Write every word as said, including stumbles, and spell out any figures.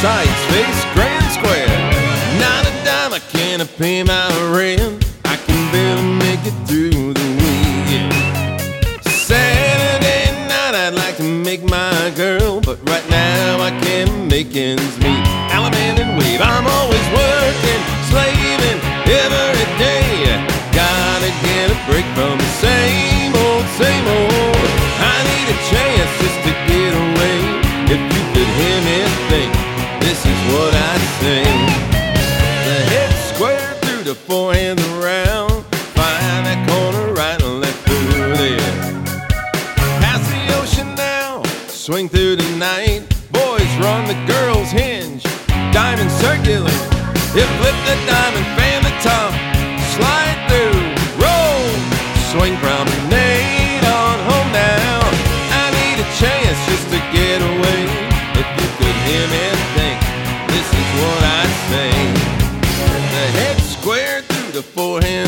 sights face grand square. Not a dime I can't pay my rent. I can barely make it through the weekend. Saturday night I'd like to make my girl, but right now I can't make ends meet. Alabama and wave, I'm always working, slaving every day. Gotta get a break from the same old, same old. I need a chance just to get away. If you could hear me think, this is what I say. The head square through the forehand around. Find that corner right and left through there. Past the ocean now, swing through the night. Boys run, the girls hinge, diamond circular. You flip the diamond, fan the top, slide through, roll, swing promenade on home now. I need a chance just to get away. If you could hear me think, this is what I say. The head square through the forehand